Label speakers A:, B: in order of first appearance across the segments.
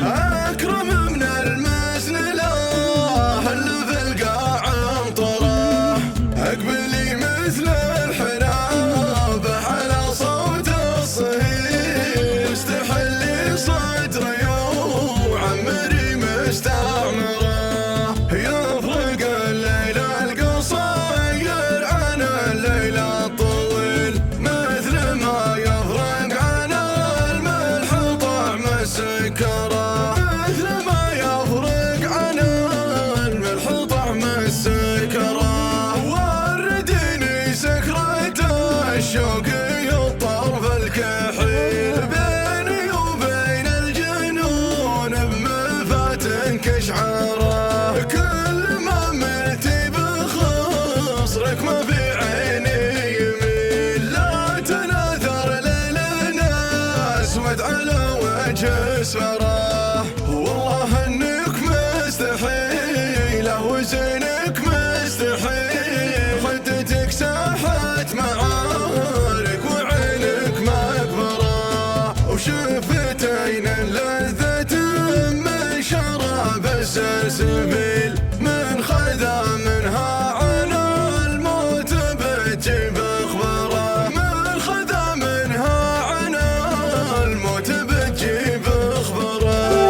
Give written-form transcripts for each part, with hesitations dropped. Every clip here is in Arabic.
A: أكرم من المسنلة اللي في القاع انطره، اقبلي مثل الحنابة على صوت الصهيل، استحلي صدري وعمري مستعمره، يفرق الليل القصير عن الليل الطويل، مثل ما يفرق عن الملح طعم السكره، مثل ما يفرق عن الملح طعم السكره. وردني سكرة الشوق الطرف الكحيل، بيني وبين الجنون بمفات كشعره، كل ما ملتي بخصرك ما في عيني يميل، لا تناثر ليلنا اسود على وجه اسفره، والله انك مستحيله وزينك مستحيل، خدتك ساحت معارك وعينك مكبره، وشفتين لذة من شراب السلسبيل، من خذا منها عن الموت بتجيب اخباره، من خذا منها عن الموت بتجيب اخباره.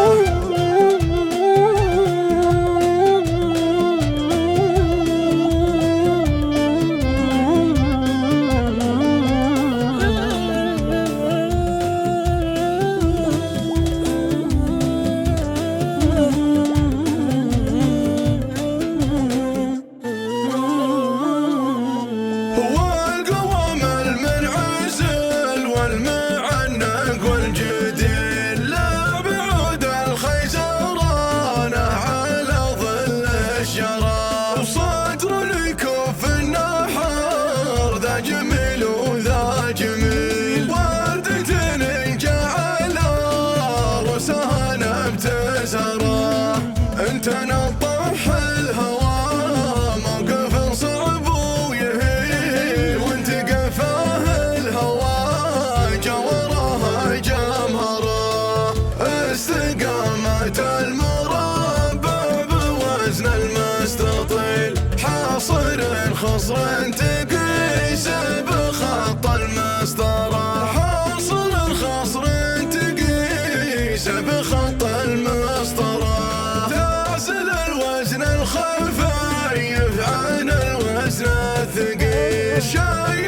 A: والقوم المنعزل والمعنق والجديل، لا بعود الخيزران على ظل الشرى، وصدر يكف النحر ذا جميل وذا جميل، وردة جعل رسها نبت زراه، انت نطح الهوى موقف صعب ويهيل، وانت قفاه الهوى جوره جمهره، استقامة المربع بوزن المستطيل، حاصر خصر تقيس بخط المسطره، حاصر الخصر تقيس بخط المسطره، تعزل الوزن الخفيف عن الوزن الثقيل،